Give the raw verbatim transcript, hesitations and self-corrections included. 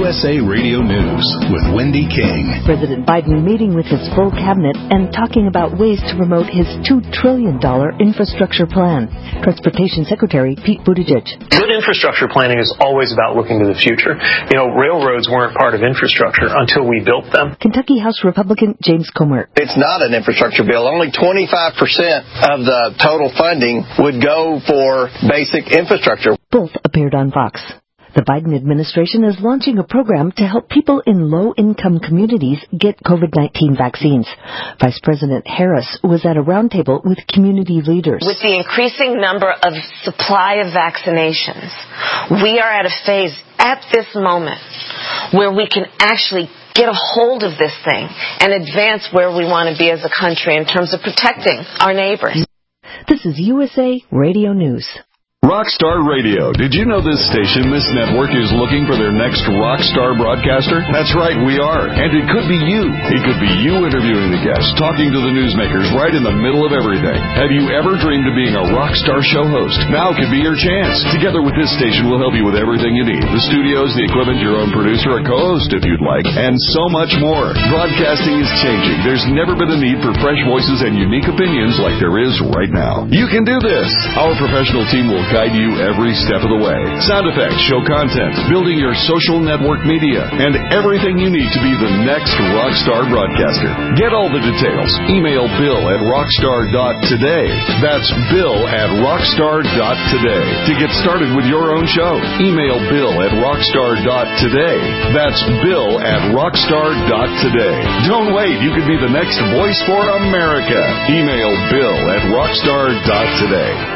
S A Radio News with Wendy King. President Biden meeting with his full cabinet and talking about ways to promote his two trillion dollars infrastructure plan. Transportation Secretary Pete Buttigieg. Good infrastructure planning is always about looking to the future. You know, railroads weren't part of infrastructure until we built them. Kentucky House Republican James Comer. It's not an infrastructure bill. Only twenty-five percent of the total funding would go for basic infrastructure. Both appeared on Fox. The Biden administration is launching a program to help people in low-income communities get COVID nineteen vaccines. Vice President Harris was at a roundtable with community leaders. With the increasing number of supply of vaccinations, we are at a phase at this moment where we can actually get a hold of this thing and advance where we want to be as a country in terms of protecting our neighbors. This is U S A Radio News. Rockstar Radio. Did you know this station, this network, is looking for their next rockstar broadcaster? That's right, we are. And it could be you. It could be you interviewing the guests, talking to the newsmakers right in the middle of everything. Have you ever dreamed of being a rockstar show host? Now could be your chance. Together with this station, we'll help you with everything you need. The studios, the equipment, your own producer, a co-host if you'd like, and so much more. Broadcasting is changing. There's never been a need for fresh voices and unique opinions like there is right now. You can do this. Our professional team will guide you every step of the way. Sound effects, show content, building your social network media, and everything you need to be the next rockstar broadcaster. Get all the details. Email Bill at rockstar dot today. That's Bill at rockstar dot today. To get started with your own show, email Bill at rockstar dot today. That's Bill at rockstar dot today. Don't wait. You could be the next voice for America. Email Bill at rockstar dot today.